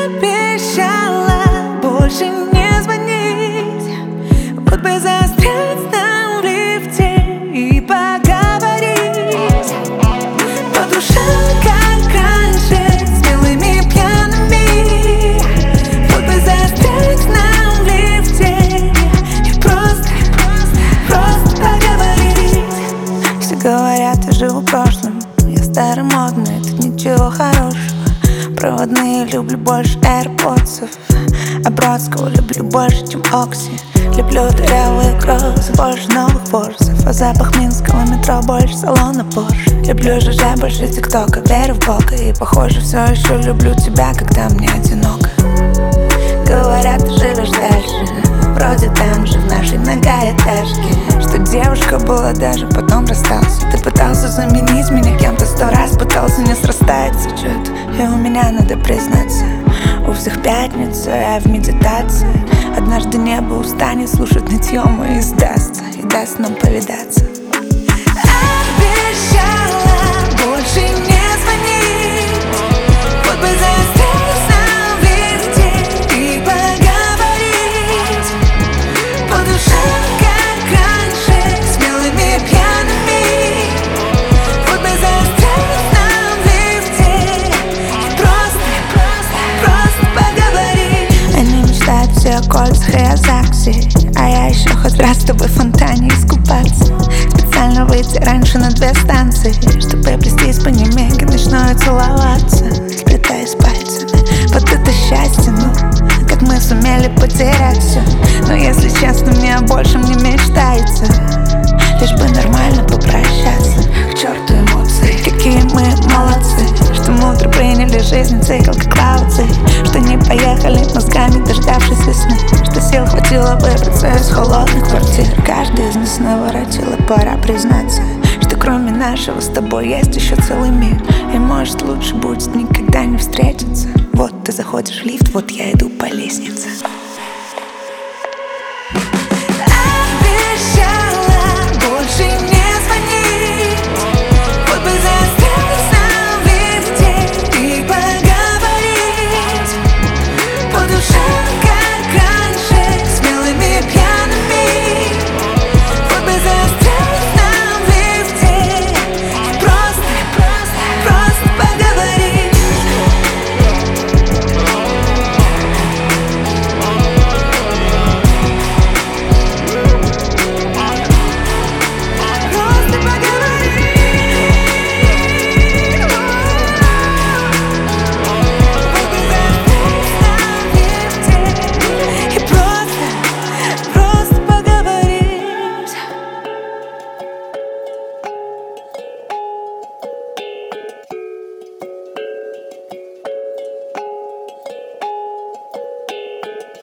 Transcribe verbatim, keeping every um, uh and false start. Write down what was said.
Обещала больше не звонить, вот бы застрять нам в лифте и поговорить по душам, как раньше, смелыми пьяными. Вот бы застрять нам в лифте и просто, просто поговорить. Все говорят, я живу прошлым, я старомодный, тут ничего хорошего. Проводные люблю больше AirPods'ов, а Бродского люблю больше, чем Окси. Люблю дырявые кроссы, больше новых форсов, а запах минского метро больше салона Порше. Люблю ЖЖ больше ТикТока, верю в Бога, и похоже все еще люблю тебя, когда мне одиноко. Говорят, ты живешь дальше, вроде там же, в нашей многоэтажке. Что девушка была даже, потом расстался. Ты пытался заменить меня кем-то сто раз, пытался, не срастается что-то. И у меня, надо признаться, у всех пятница, я в медитации. Однажды небо устанет слушать нытье мое и сдастся, и даст нам повидаться. Обещала больше не звонить, вот бы застрять нам в лифте и поговорить по душам, как раньше, смелыми пьяными. Вот бы застрять нам в лифте и просто, просто, просто поговорить. Они мечтают все о кольцах и о ЗАГСе, а я еще хоть раз с тобой в фонтане искупаться. Специально выйти раньше на две станции, чтобы плестись по немеге ночной целоваться, сплетаясь пальцами. Вот это счастье, ну, как мы сумели потерять все. Но если честно, мне больше не мечтается, лишь бы нормально попрощаться. К черту эмоции, какие мы молодцы, что мудро приняли жизнь цикл как клауцы, что не поехали мозгами, дождавшись весны, что сил хватило выбраться из холодных квартир. Каждый из нас наворотила, пора признаться, что кроме нашего с тобой есть еще целый мир. И может лучше будет никогда не встретиться. Вот ты заходишь в лифт, вот я иду по лестнице.